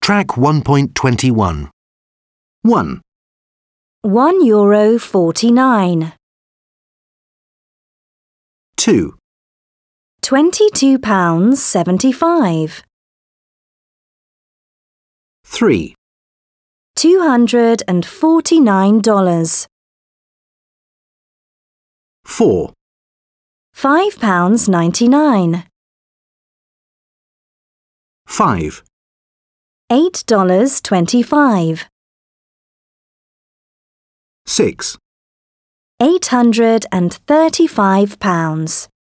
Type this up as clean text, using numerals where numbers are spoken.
Track 1.21. 1, €1.49. 2, £22.75. 3, $249. 4, £5.99. 5, $8.25. 6, £835.